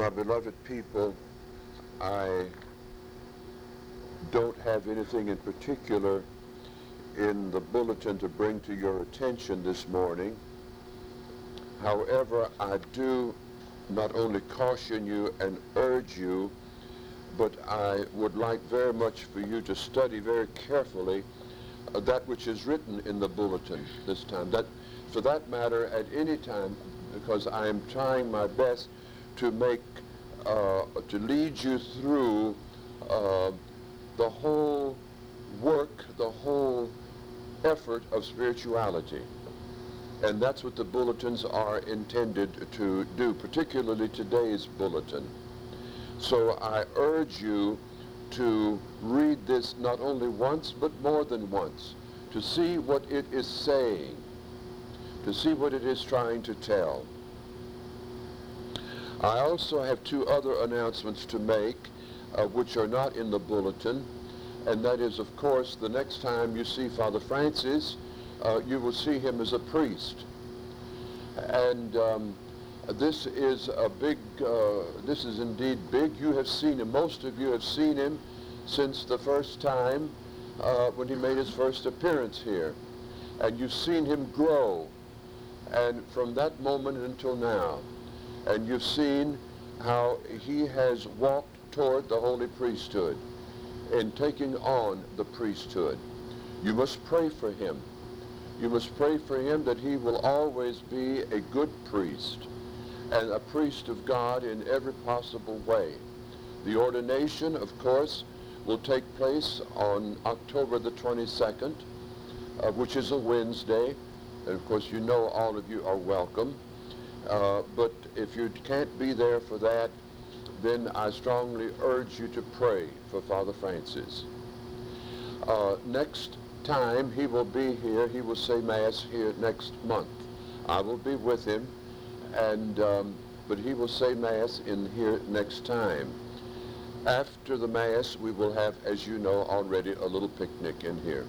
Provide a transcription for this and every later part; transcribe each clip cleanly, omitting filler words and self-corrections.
My beloved people, I don't have anything in particular in the bulletin to bring to your attention this morning. However, I do not only caution you and urge you, but I would like very much for you to study very carefully that which is written in the bulletin this time. That, for that matter, at any time, because I am trying my best to lead you through the whole work, the whole effort of spirituality. And that's what the bulletins are intended to do, particularly today's bulletin. So I urge you to read this not only once, but more than once, to see what it is saying, to see what it is trying to tell. I also have two other announcements to make, which are not in the bulletin, and that is, of course, the next time you see Father Francis, you will see him as a priest. And this is a big, this is indeed big. You have seen him, most of you have seen him since the first time when he made his first appearance here. And you've seen him grow, and from that moment until now. And you've seen how he has walked toward the holy priesthood in taking on the priesthood. You must pray for him. You must pray for him that he will always be a good priest and a priest of God in every possible way. The ordination, of course, will take place on October the 22nd, which is a Wednesday. And of course, you know all of you are welcome. But if you can't be there for that, then I strongly urge you to pray for Father Francis. Next time he will be here, he will say Mass here next month. I will be with him, and but he will say Mass in here next time. After the Mass, we will have, as you know already, a little picnic in here.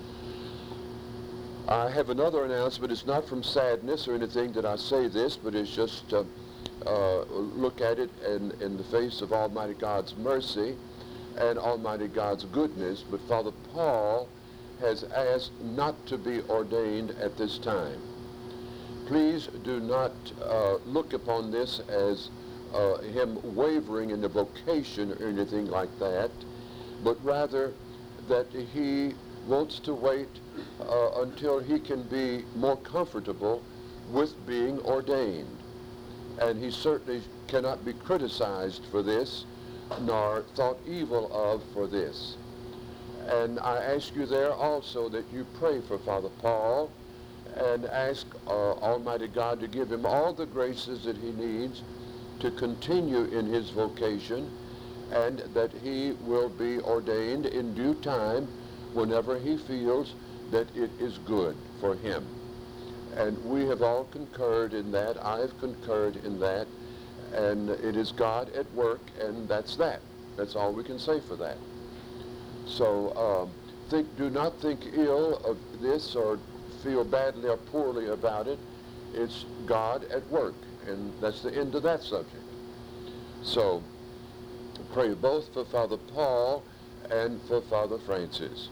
I have another announcement. It's not from sadness or anything that I say this, but it's just look at it in the face of Almighty God's mercy and Almighty God's goodness. But Father Paul has asked not to be ordained at this time. Please do not look upon this as him wavering in the vocation or anything like that, but rather that he wants to wait until he can be more comfortable with being ordained. And he certainly cannot be criticized for this, nor thought evil of for this. And I ask you there also that you pray for Father Paul and ask Almighty God to give him all the graces that he needs to continue in his vocation, and that he will be ordained in due time whenever he feels that it is good for him. And we have all concurred in that. I have concurred in that. And it is God at work, and that's that. That's all we can say for that. So do not think ill of this or feel badly or poorly about it. It's God at work, and that's the end of that subject. So pray both for Father Paul and for Father Francis.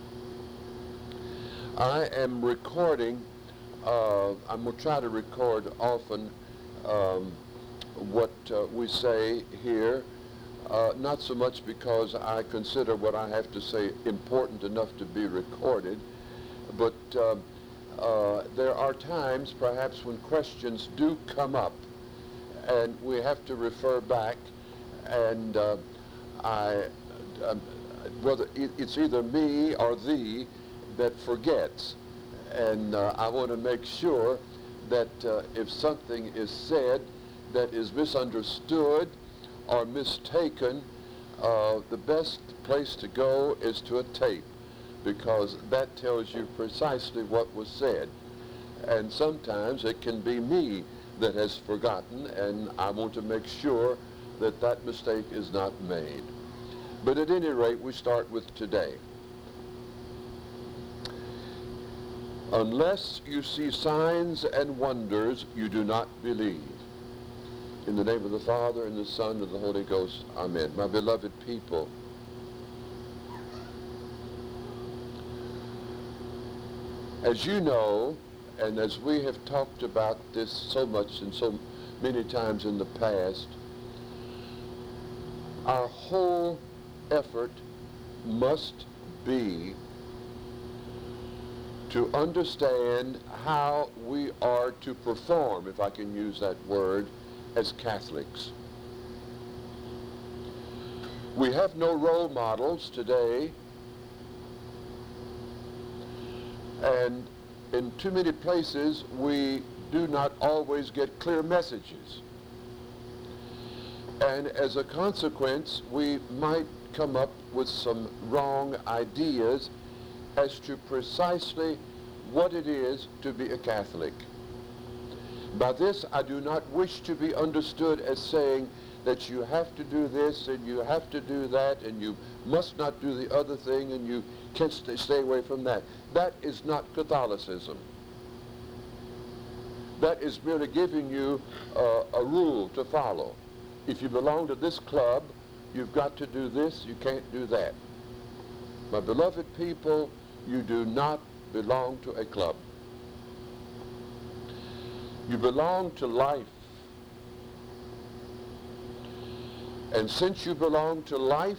I am recording, I'm going to try to record often what we say here, not so much because I consider what I have to say important enough to be recorded, but there are times perhaps when questions do come up and we have to refer back, and whether it's either me or thee that forgets, and I want to make sure that if something is said that is misunderstood or mistaken, the best place to go is to a tape, because that tells you precisely what was said. And sometimes it can be me that has forgotten, and I want to make sure that that mistake is not made. But at any rate, we start with today. Unless you see signs and wonders, you do not believe. In the name of the Father, and the Son, and the Holy Ghost. Amen. My beloved people, as you know, and as we have talked about this so much and so many times in the past, our whole effort must be to understand how we are to perform, if I can use that word, as Catholics. We have no role models today, and in too many places we do not always get clear messages. And as a consequence, we might come up with some wrong ideas as to precisely what it is to be a Catholic. By this, I do not wish to be understood as saying that you have to do this and you have to do that and you must not do the other thing and you can't stay away from that. That is not Catholicism. That is merely giving you a rule to follow. If you belong to this club, you've got to do this, you can't do that. My beloved people, you do not belong to a club. You belong to life. And since you belong to life,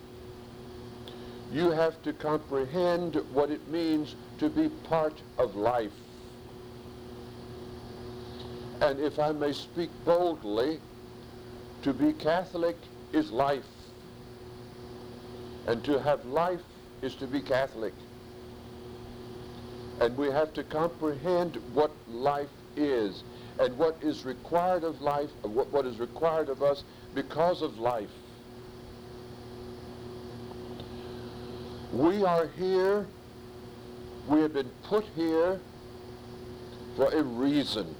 you have to comprehend what it means to be part of life. And if I may speak boldly, to be Catholic is life. And to have life is to be Catholic. And we have to comprehend what life is and what is required of life, what is required of us because of life. We are here, we have been put here for a reason.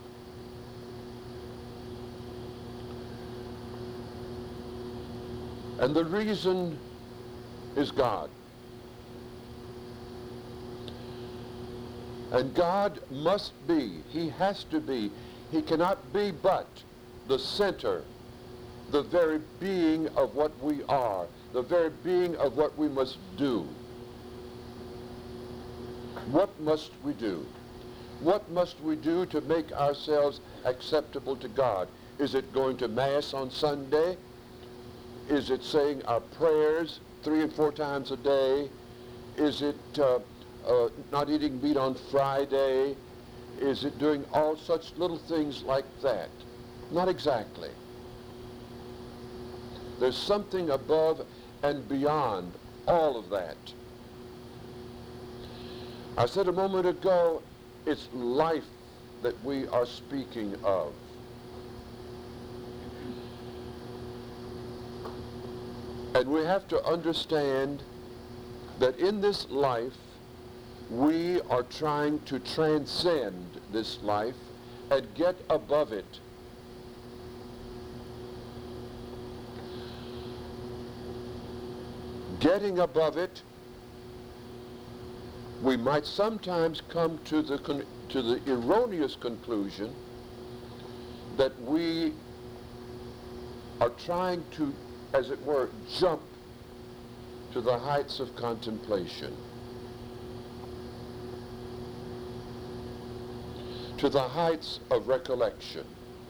And the reason is God. And God must be, he has to be, he cannot be but the center, the very being of what we are, the very being of what we must do. What must we do? What must we do to make ourselves acceptable to God? Is it going to Mass on Sunday? Is it saying our prayers 3 and 4 times a day? Is it not eating meat on Friday? Is it doing all such little things like that? Not exactly. There's something above and beyond all of that. I said a moment ago, it's life that we are speaking of. And we have to understand that in this life, we are trying to transcend this life and get above it. Getting above it, we might sometimes come to the erroneous conclusion that we are trying to, as it were, jump to the heights of contemplation, to the heights of recollection.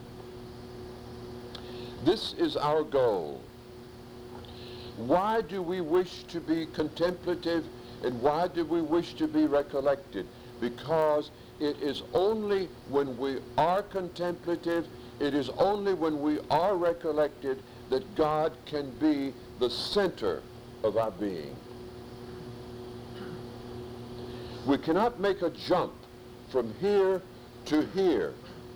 This is our goal. Why do we wish to be contemplative and why do we wish to be recollected? Because it is only when we are contemplative, it is only when we are recollected that God can be the center of our being. We cannot make a jump from here to here.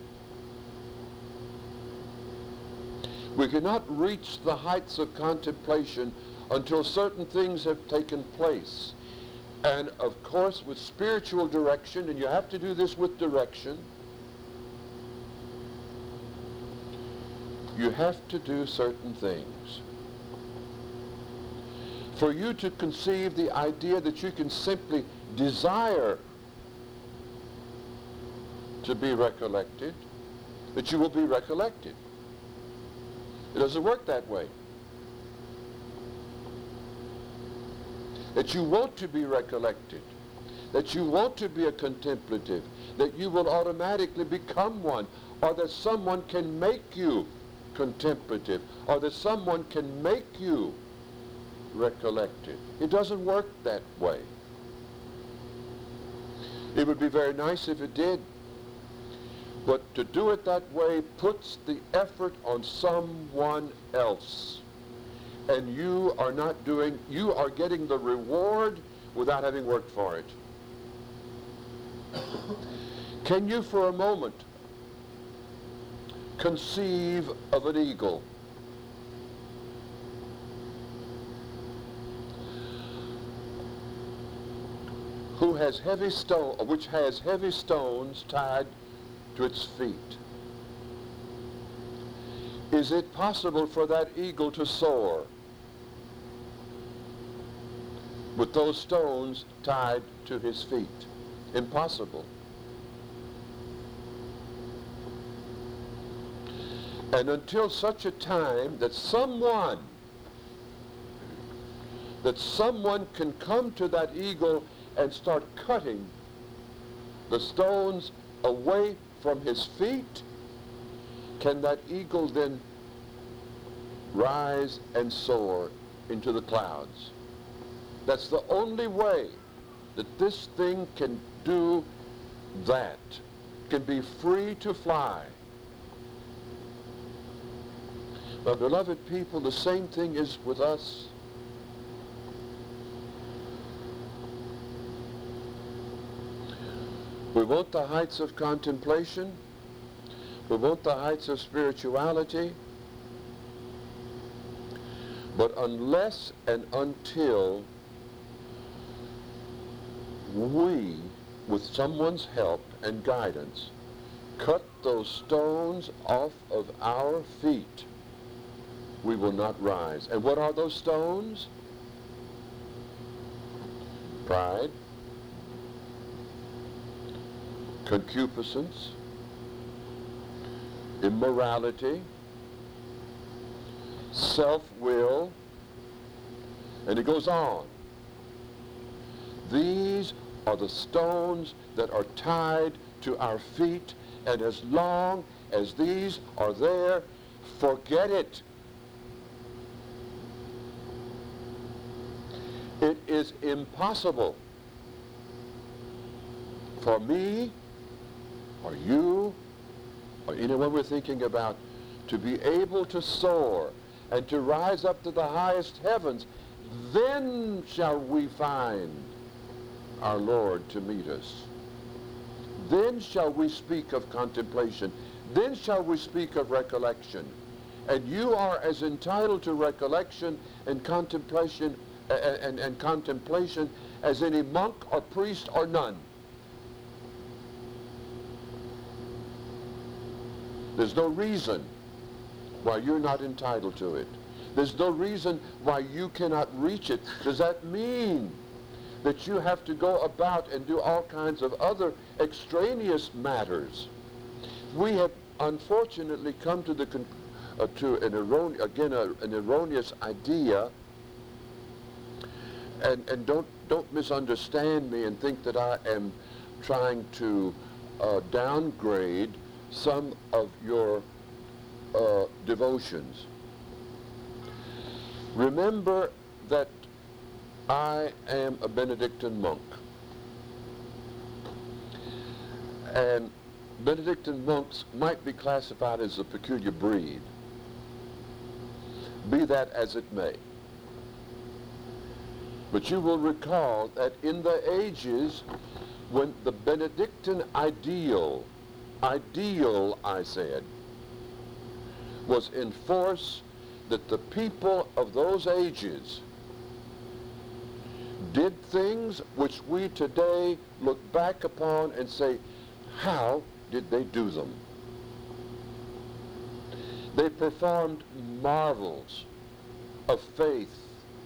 We cannot reach the heights of contemplation until certain things have taken place. And of course, with spiritual direction, and you have to do this with direction, you have to do certain things. For you to conceive the idea that you can simply desire to be recollected, that you will be recollected. It doesn't work that way. That you want to be recollected, that you want to be a contemplative, that you will automatically become one, or that someone can make you contemplative, or that someone can make you recollected. It doesn't work that way. It would be very nice if it did, but to do it that way puts the effort on someone else. And you are getting the reward without having worked for it. Can you for a moment conceive of an eagle? Which has heavy stones tied to its feet. Is it possible for that eagle to soar with those stones tied to his feet? Impossible. And until such a time that someone can come to that eagle and start cutting the stones away from his feet, can that eagle then rise and soar into the clouds. That's the only way that this thing can do that, can be free to fly. My beloved people, the same thing is with us. We want the heights of contemplation. We want the heights of spirituality. But unless and until we, with someone's help and guidance, cut those stones off of our feet, we will not rise. And what are those stones? Pride, concupiscence, immorality, self-will, and it goes on. These are the stones that are tied to our feet, and as long as these are there, forget it. It is impossible for me or you or anyone we're thinking about to be able to soar and to rise up to the highest heavens. Then shall we find our Lord to meet us. Then shall we speak of contemplation. Then shall we speak of recollection. And you are as entitled to recollection and contemplation and contemplation as any monk or priest or nun. There's no reason why you're not entitled to it. There's no reason why you cannot reach it. Does that mean that you have to go about and do all kinds of other extraneous matters? We have unfortunately come to an erroneous idea, and don't misunderstand me and think that I am trying to downgrade some of your devotions. Remember that I am a Benedictine monk. And Benedictine monks might be classified as a peculiar breed. Be that as it may. But you will recall that in the ages when the Benedictine ideal I said, was in force, that the people of those ages did things which we today look back upon and say, how did they do them? They performed marvels of faith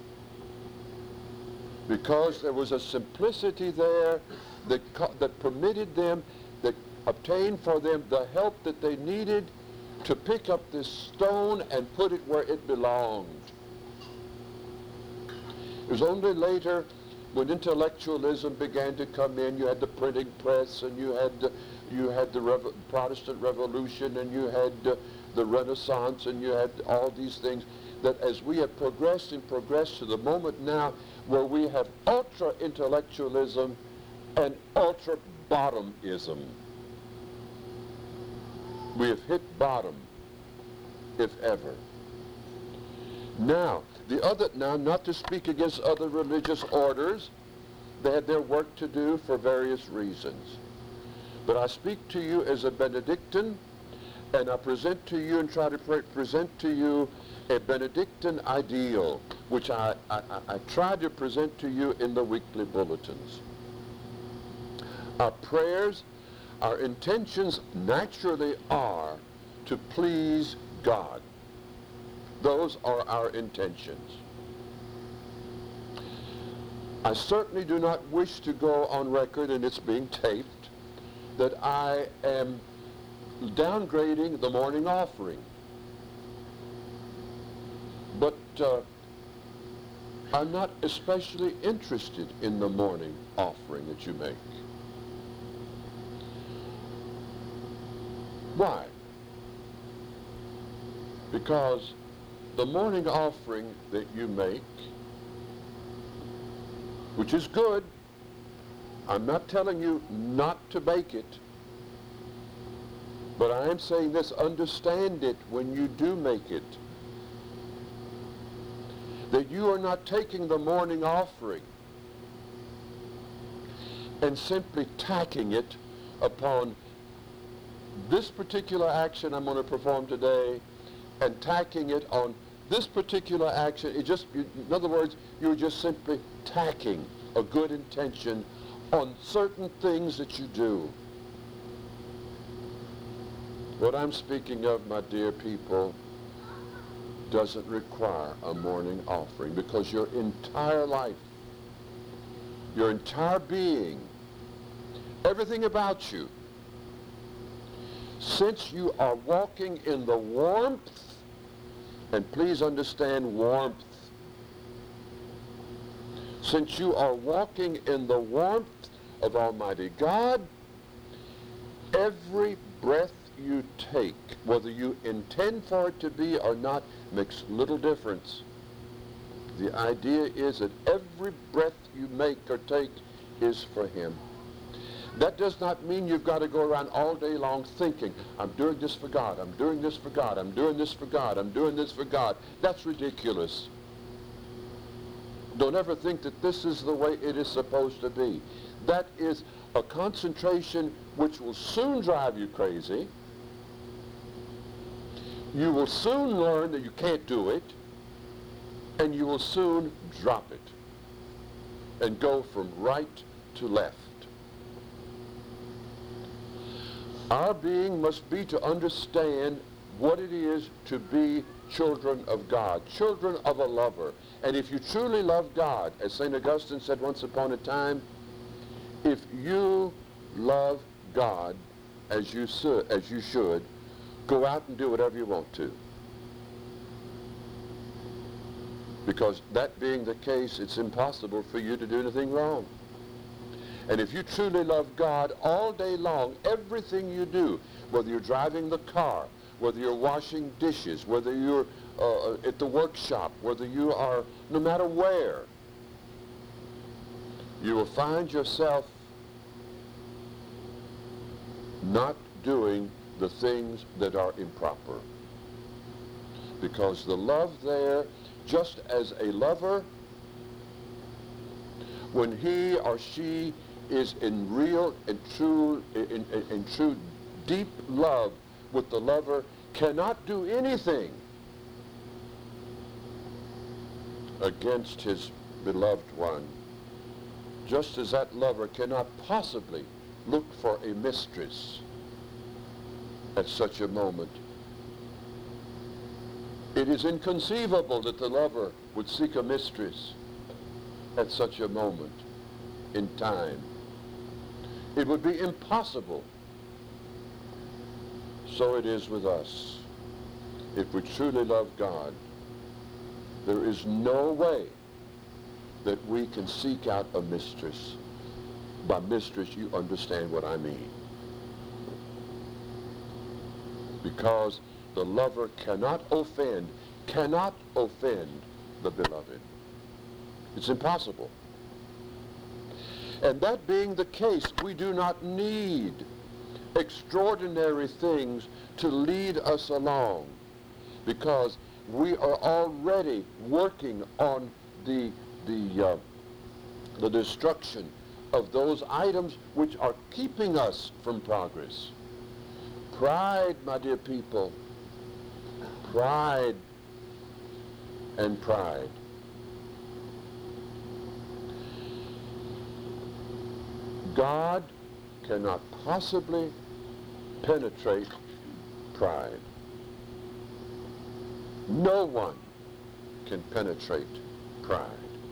because there was a simplicity there that permitted them, that obtained for them the help that they needed to pick up this stone and put it where it belonged. It was only later, when intellectualism began to come in, you had the printing press, and you had the Protestant Revolution, and you had the Renaissance, and you had all these things, that as we have progressed and progressed to the moment now where we have ultra-intellectualism and ultra-bottomism. We have hit bottom, if ever. Now, not to speak against other religious orders, they had their work to do for various reasons. But I speak to you as a Benedictine, and I present to you and try to present to you a Benedictine ideal, which I try to present to you in the weekly bulletins. Our prayers, our intentions naturally are to please God. Those are our intentions. I certainly do not wish to go on record, and it's being taped, that I am downgrading the morning offering. But I'm not especially interested in the morning offering that you make. Why? Because the morning offering that you make, which is good, I'm not telling you not to make it, but I am saying this, understand it when you do make it, that you are not taking the morning offering and simply tacking it upon this particular action I'm going to perform today, and tacking it on this particular action. In other words, you're just simply tacking a good intention on certain things that you do. What I'm speaking of, my dear people, doesn't require a morning offering, because your entire life, your entire being, everything about you, since you are walking in the warmth, and please understand warmth, since you are walking in the warmth of Almighty God, every breath you take, whether you intend for it to be or not, makes little difference. The idea is that every breath you make or take is for Him. That does not mean you've got to go around all day long thinking, I'm doing this for God, I'm doing this for God, I'm doing this for God, I'm doing this for God. That's ridiculous. Don't ever think that this is the way it is supposed to be. That is a concentration which will soon drive you crazy. You will soon learn that you can't do it, and you will soon drop it and go from right to left. Our being must be to understand what it is to be children of God, children of a lover. And if you truly love God, as St. Augustine said once upon a time, if you love God as you should, go out and do whatever you want to. Because that being the case, it's impossible for you to do anything wrong. And if you truly love God all day long, everything you do, whether you're driving the car, whether you're washing dishes, whether you're at the workshop, whether you are, no matter where, you will find yourself not doing the things that are improper. Because the love there, just as a lover, when he or she is in real and true, in true deep love with the lover, cannot do anything against his beloved one, just as that lover cannot possibly look for a mistress at such a moment. It is inconceivable that the lover would seek a mistress at such a moment in time. It would be impossible. So it is with us. if we truly love God, there is no way that we can seek out a mistress. By mistress, you understand what I mean. Because the lover cannot offend the beloved. It's impossible. And that being the case, we do not need extraordinary things to lead us along, because we are already working on the destruction of those items which are keeping us from progress. Pride, my dear people, pride and pride. God cannot possibly penetrate pride. No one can penetrate pride.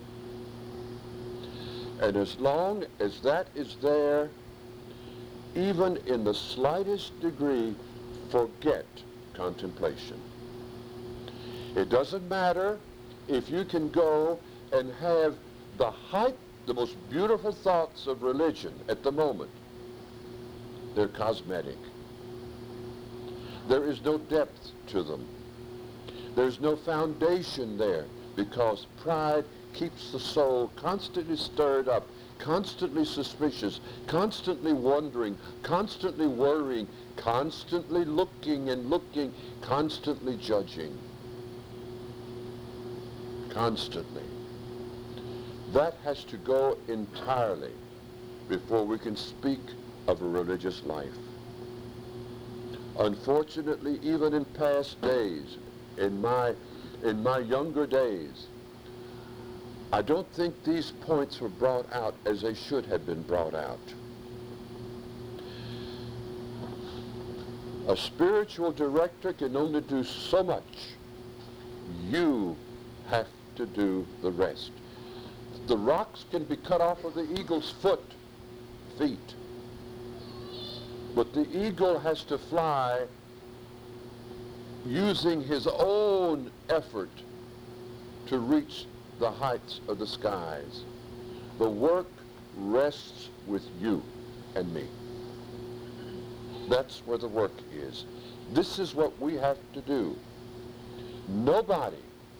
And as long as that is there, even in the slightest degree, forget contemplation. It doesn't matter if you can go and have the most beautiful thoughts of religion at the moment. They're cosmetic. There is no depth to them. There's no foundation there, because pride keeps the soul constantly stirred up, constantly suspicious, constantly wondering, constantly worrying, constantly looking and looking, constantly judging. Constantly. That has to go entirely before we can speak of a religious life. Unfortunately, even in past days, in my younger days, I don't think these points were brought out as they should have been brought out. A spiritual director can only do so much. You have to do the rest. The rocks can be cut off of the eagle's feet. But the eagle has to fly using his own effort to reach the heights of the skies. The work rests with you and me. That's where the work is. This is what we have to do. Nobody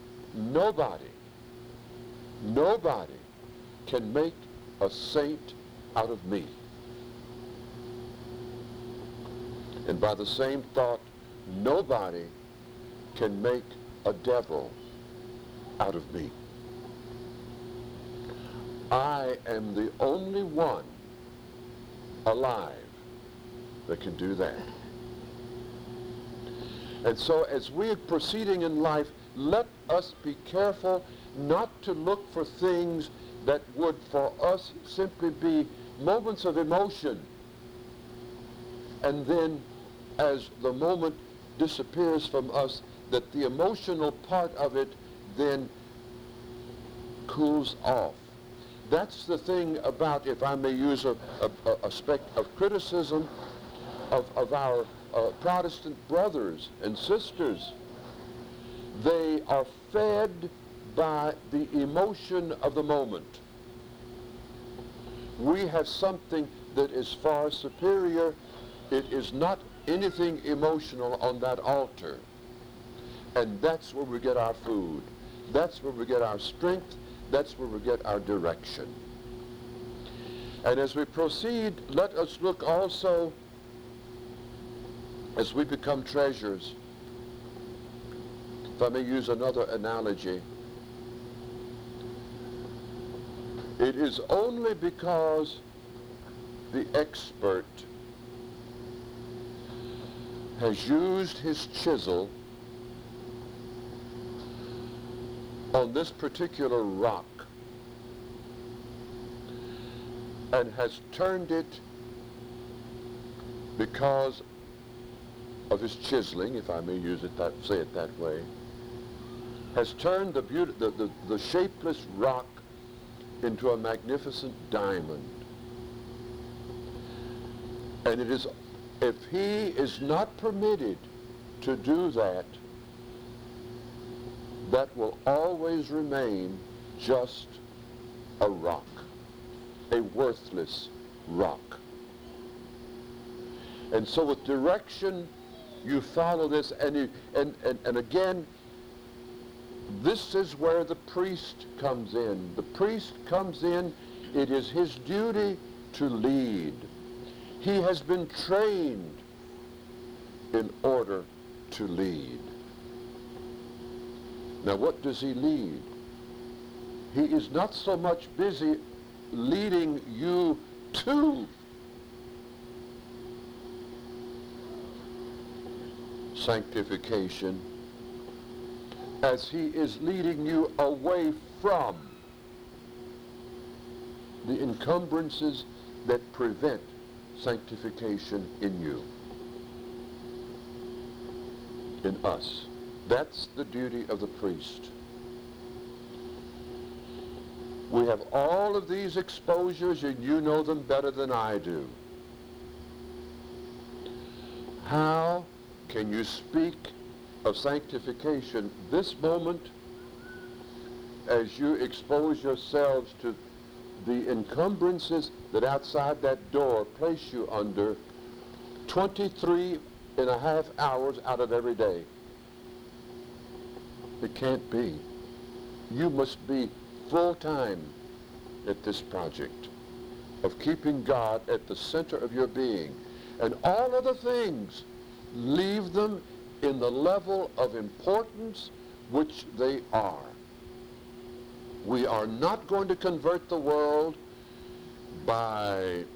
can make a saint out of me. And by the same thought, nobody can make a devil out of me. I am the only one alive that can do that. And so as we are proceeding in life, let us be careful not to look for things that would for us simply be moments of emotion. And then as the moment disappears from us, that the emotional part of it then cools off. That's the thing about, if I may use a speck of criticism of our Protestant brothers and sisters. They are fed by the emotion of the moment. We have something that is far superior. It is not anything emotional on that altar. And that's where we get our food. That's where we get our strength. That's where we get our direction. And as we proceed, let us look also, as we become treasures, if I may use another analogy, it is only because the expert has used his chisel on this particular rock and has turned it, because of his chiseling, if I may say it that way, has turned the shapeless rock into a magnificent diamond. And it is, if he is not permitted to do that, that will always remain just a rock, a worthless rock. And so with direction, you follow this, and again, this is where the priest comes in. The priest comes in, it is his duty to lead. He has been trained in order to lead. Now what does he lead? He is not so much busy leading you to sanctification as he is leading you away from the encumbrances that prevent sanctification in you, in us. That's the duty of the priest. We have all of these exposures, and you know them better than I do. How can you speak of sanctification this moment as you expose yourselves to the encumbrances that outside that door place you under 23 and a half hours out of every day? It can't be. You must be full-time at this project of keeping God at the center of your being. And all other things, leave them in the level of importance which they are. We are not going to convert the world by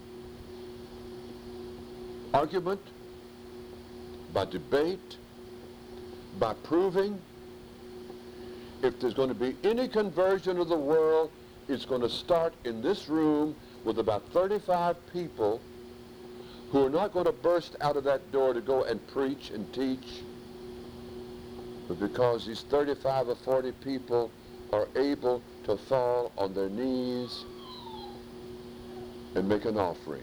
argument, by debate, by proving. If there's going to be any conversion of the world, it's going to start in this room with about 35 people who are not going to burst out of that door to go and preach and teach, but because these 35 or 40 people are able to fall on their knees and make an offering.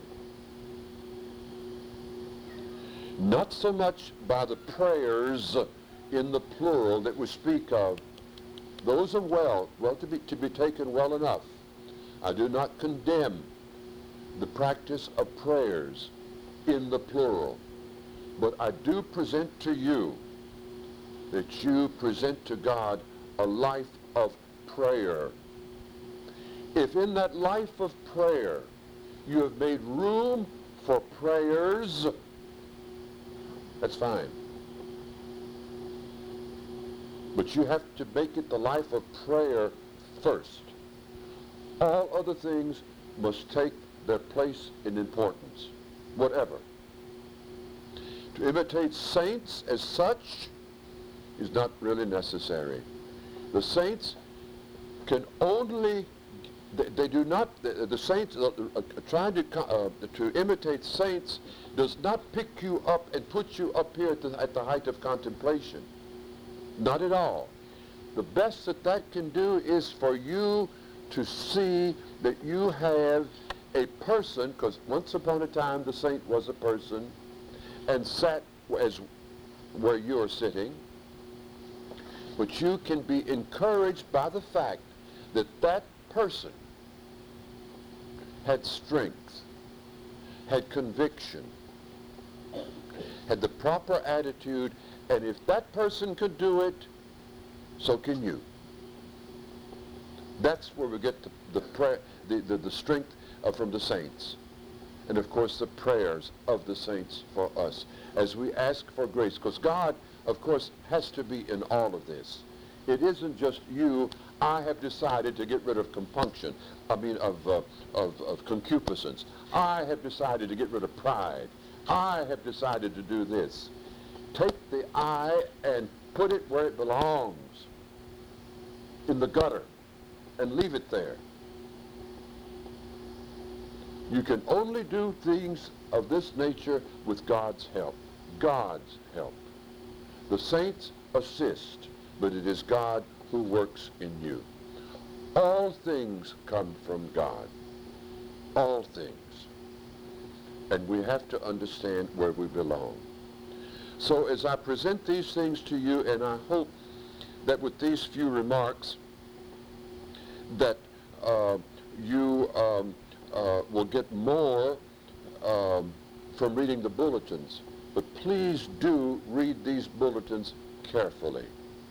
Not so much by the prayers in the plural that we speak of. Those are well to be taken well enough. I do not condemn the practice of prayers in the plural, but I do present to you that you present to God a life of prayer. If in that life of prayer you have made room for prayers, that's fine. But you have to make it the life of prayer first. All other things must take their place in importance, whatever. To imitate saints as such is not really necessary. The saints can only, they do not, the saints, trying to imitate saints does not pick you up and put you up here at the height of contemplation. Not at all. The best that can do is for you to see that you have a person, because once upon a time the saint was a person and sat as where you are sitting, but you can be encouraged by the fact that that person had strength, had conviction, had the proper attitude, and if that person could do it, so can you. That's where we get the strength from the saints. And of course the prayers of the saints for us as we ask for grace. Because God, of course, has to be in all of this. It isn't just you, I have decided to get rid of compunction. Of concupiscence. I have decided to get rid of pride. I have decided to do this. Take the I and put it where it belongs, in the gutter, and leave it there. You can only do things of this nature with God's help. God's help. The saints assist, but it is God who works in you. All things come from God. All things. And we have to understand where we belong. So as I present these things to you, and I hope that with these few remarks that you will get more from reading the bulletins. But please do read these bulletins carefully,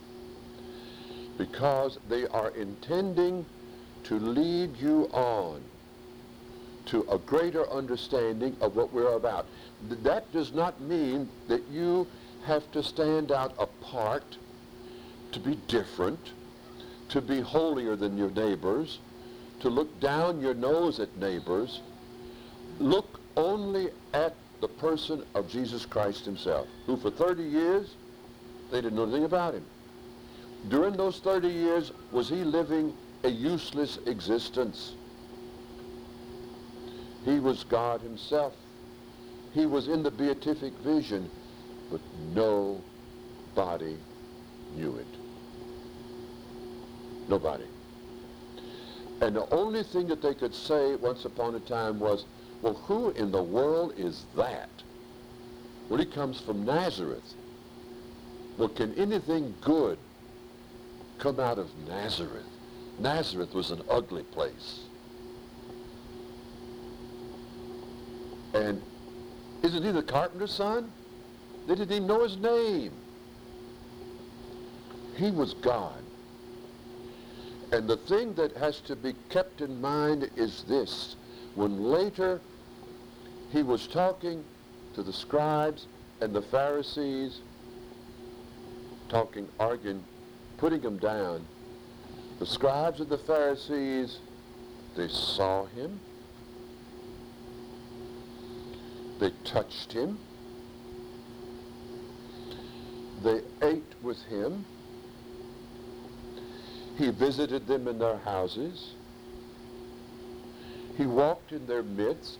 because they are intending to lead you on to a greater understanding of what we're about. That does not mean that you have to stand out apart, to be different, to be holier than your neighbors, to look down your nose at neighbors. Look only at the person of Jesus Christ himself, who for 30 years, they didn't know anything about him. During those 30 years, was he living a useless existence? He was God himself. He was in the beatific vision, but nobody knew it. Nobody. And the only thing that they could say once upon a time was, well, who in the world is that? Well, he comes from Nazareth. Well, can anything good come out of Nazareth? Nazareth was an ugly place. And isn't he the carpenter's son? They didn't even know his name. He was God. And the thing that has to be kept in mind is this. When later he was talking to the scribes and the Pharisees, talking, arguing, putting him down, the scribes and the Pharisees, they saw him. They touched him. They ate with him. He visited them in their houses. He walked in their midst.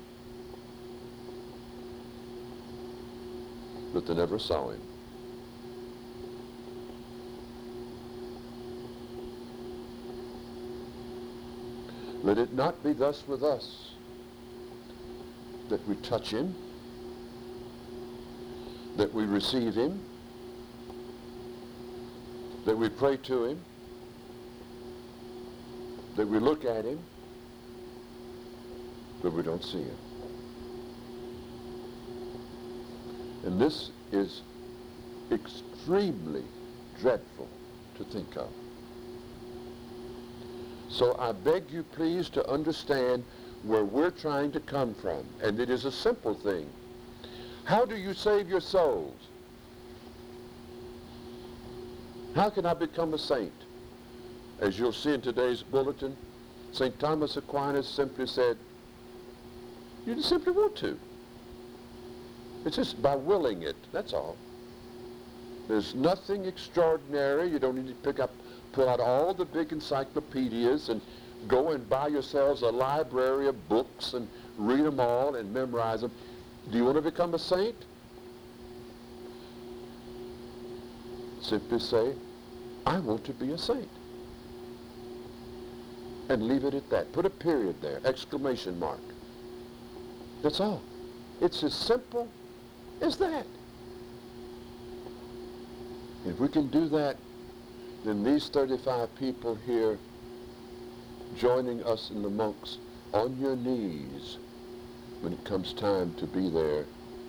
But they never saw him. Let it not be thus with us, that we touch him, that we receive him, that we pray to him, that we look at him, but we don't see him. And this is extremely dreadful to think of. So I beg you please to understand where we're trying to come from. And it is a simple thing. How do you save your souls? How can I become a saint? As you'll see in today's bulletin, St. Thomas Aquinas simply said, you just simply want to. It's just by willing it, that's all. There's nothing extraordinary. You don't need to pull out all the big encyclopedias and go and buy yourselves a library of books and read them all and memorize them. Do you want to become a saint? Simply say, I want to be a saint. And leave it at that. Put a period there, exclamation mark. That's all. It's as simple as that. If we can do that, then these 35 people here joining us in the monks on your knees when it comes time to be there,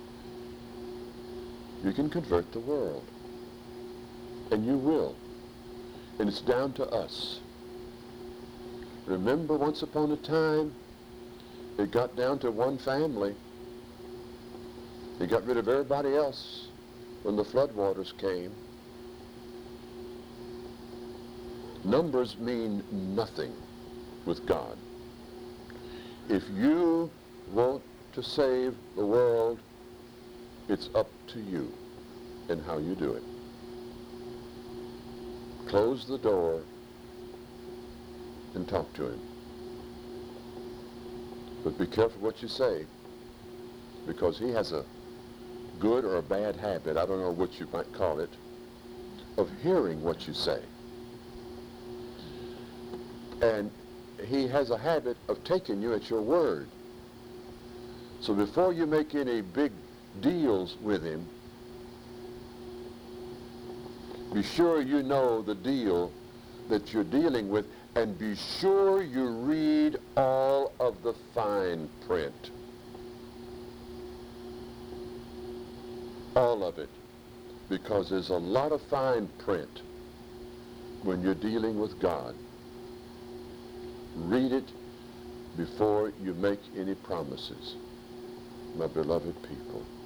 you can convert the world. And you will. And it's down to us. Remember, once upon a time, it got down to one family. They got rid of everybody else when the floodwaters came. Numbers mean nothing with God. If you want to save the world, it's up to you and how you do it. Close the door and talk to him. But be careful what you say, because he has a good or a bad habit, I don't know what you might call it, of hearing what you say. And he has a habit of taking you at your word. So before you make any big deals with him, Be sure you know the deal that you're dealing with, and be sure you read all of the fine print. All of it. Because there's a lot of fine print when you're dealing with God. Read it before you make any promises, my beloved people.